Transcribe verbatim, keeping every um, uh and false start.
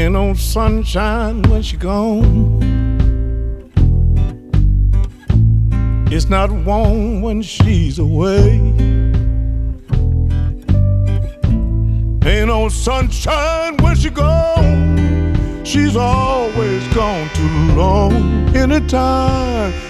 Ain't no sunshine when she gone. It's not warm when she's away. Ain't no sunshine when she gone. She's always gone too long. Anytime